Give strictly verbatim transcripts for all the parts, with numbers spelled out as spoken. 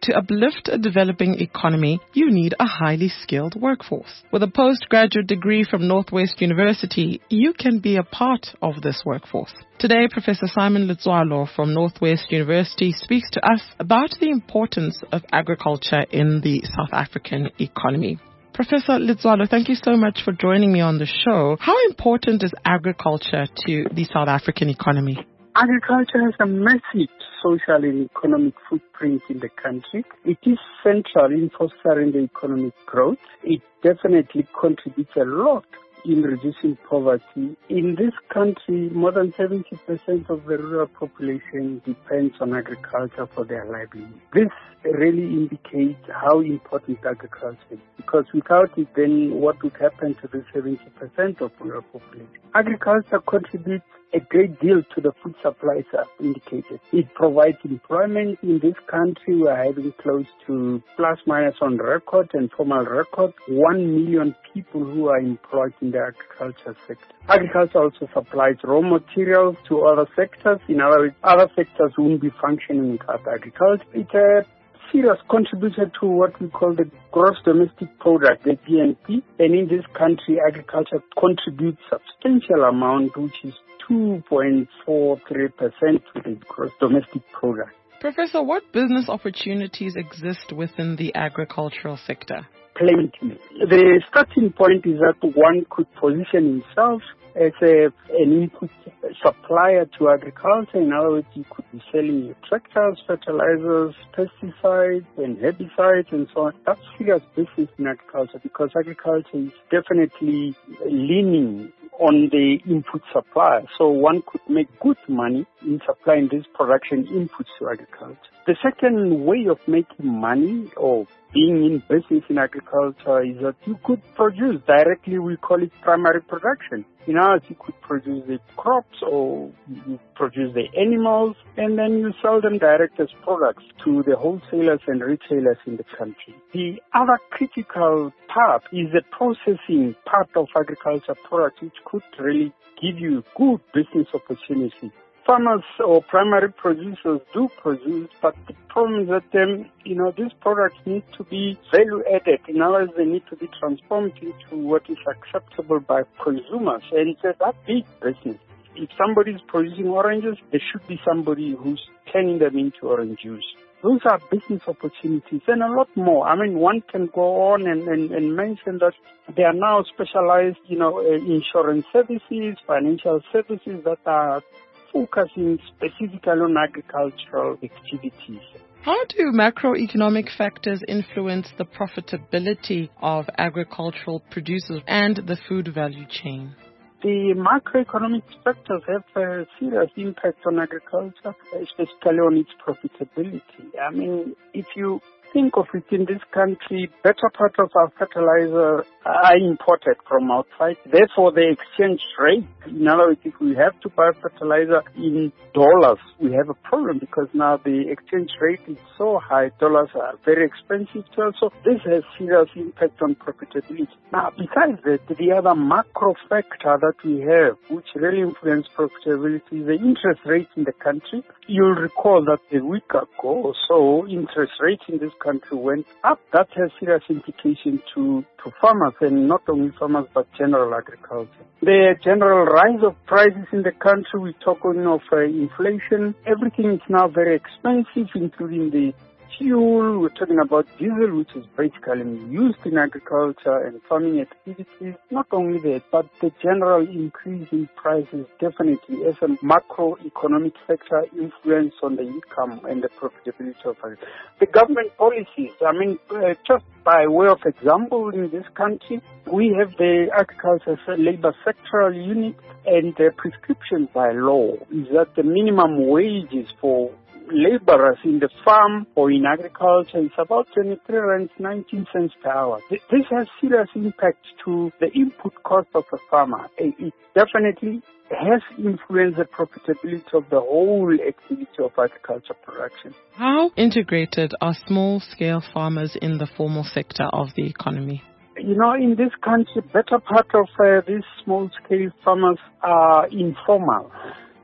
to uplift a developing economy, you need a highly skilled workforce. With a postgraduate degree from Northwest University, you can be a part of this workforce. Today, Professor Simon Letsoalo from Northwest University speaks to us about the importance of agriculture in the South African economy. Professor Letsoalo, thank you so much for joining me on the show. How important is agriculture to the South African economy? Agriculture has a massive social and economic footprint in the country. It is central in fostering the economic growth. It definitely contributes a lot in reducing poverty. In this country, more than seventy percent of the rural population depends on agriculture for their livelihood. This really indicates how important agriculture is, because without it, then what would happen to the seventy percent of rural population? Agriculture contributes a great deal to the food supplies as indicated. It provides employment in this country. We are having close to plus minus on record and formal record, one million people who are employed in the agriculture sector. Agriculture also supplies raw materials to other sectors. In other words, other sectors won't be functioning without agriculture. It's a serious contributor to what we call the gross domestic product, the G N P. And in this country, agriculture contributes substantial amount, which is two point four three percent to the gross domestic product. Professor, what business opportunities exist within the agricultural sector? Plenty. The starting point is that one could position himself as a, an input supplier to agriculture. In other words, you could be selling your tractors, fertilizers, pesticides, and herbicides, and so on. That's serious business in agriculture, because agriculture is definitely leaning on the input supply. So one could make good money in supplying these production inputs to agriculture. The second way of making money or being in business in agriculture is that you could produce directly. We call it primary production. In other words, you could produce the crops or you produce the animals, and then you sell them direct as products to the wholesalers and retailers in the country. The other critical part is the processing part of agriculture products, which could really give you good business opportunity. Farmers or primary producers do produce, but the problem is that um, you know, these products need to be value added. In other words, they need to be transformed into what is acceptable by consumers, and it's a big business. If somebody is producing oranges, there should be somebody who's turning them into orange juice. Those are business opportunities and a lot more. I mean, one can go on and, and, and mention that there are now specialized, you know, uh, insurance services, financial services that are focusing specifically on agricultural activities. How do macroeconomic factors influence the profitability of agricultural producers and the food value chain? The macroeconomic factors have a serious impact on agriculture, especially on its profitability. I mean, if you think of it, in this country, better part of our fertilizer are imported from outside. Therefore, the exchange rate, in other words, if we have to buy fertilizer in dollars, we have a problem, because now the exchange rate is so high, dollars are very expensive to us. So this has serious impact on profitability. Now, besides that, the other macro factor that we have, which really influences profitability, is the interest rate in the country. You'll recall that a week ago or so, interest rates in this country went up. That has serious implications to, to farmers, and not only farmers, but general agriculture. The general rise of prices in the country, we're talking of uh, inflation. Everything is now very expensive, including the fuel. We're talking about diesel, which is basically used in agriculture and farming activities. Not only that, but the general increase in prices definitely as a macroeconomic factor influence on the income and the profitability of agriculture. The government policies, I mean, uh, just by way of example, in this country, we have the agriculture labor sectoral unit, and the prescription by law is that the minimum wages for laborers in the farm or in agriculture is about twenty-three rands nineteen cents per hour. This has serious impact to the input cost of a farmer. It definitely has influenced the profitability of the whole activity of agriculture production. How integrated are small-scale farmers in the formal sector of the economy? You know, in this country, better part of uh, these small-scale farmers are informal.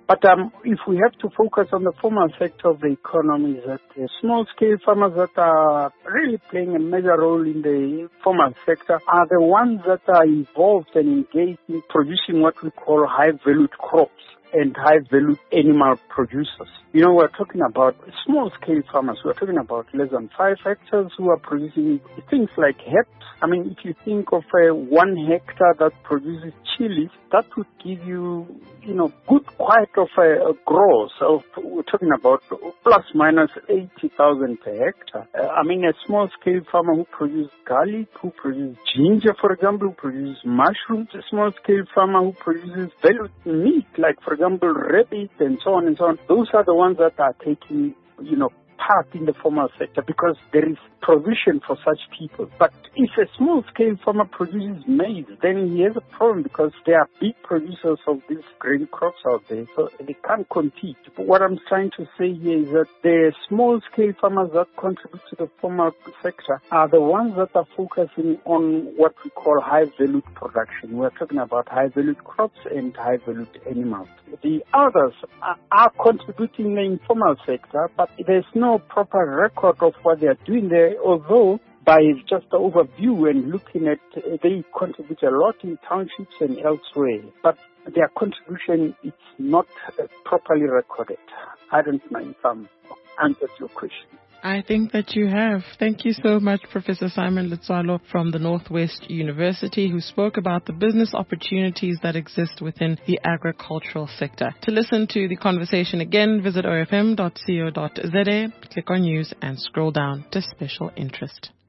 But um, if we have to focus on the formal sector of the economy, that the small-scale farmers that are really playing a major role in the formal sector are the ones that are involved and engaged in producing what we call high-valued crops and high-value animal producers. You know, we're talking about small-scale farmers. We're talking about less than five hectares who are producing things like herbs. I mean, if you think of uh, one hectare that produces chilies, that would give you, you know, good quite of a, a gross. So we're talking about plus minus eighty thousand per hectare. Uh, I mean, a small-scale farmer who produces garlic, who produces ginger, for example, who produces mushrooms, a small-scale farmer who produces valued meat, like, for example, rabbit and so on and so on. Those are the ones that are taking, you know, part in the formal sector because there is provision for such people. But if a small-scale farmer produces maize, then he has a problem because there are big producers of these grain crops out there, so they can't compete. But what I'm trying to say here is that the small-scale farmers that contribute to the formal sector are the ones that are focusing on what we call high-valued production. We're talking about high-valued crops and high-valued animals. The others are, are contributing in the informal sector, but there's no proper record of what they are doing there, although by just the overview and looking at, uh, they contribute a lot in townships and elsewhere, but their contribution is not uh, properly recorded. I don't know if I'm answered your question. I think that you have. Thank you so much, Professor Simon Letsoalo from the Northwest University, who spoke about the business opportunities that exist within the agricultural sector. To listen to the conversation again, visit o f m dot co dot z a, click on news and scroll down to special interest.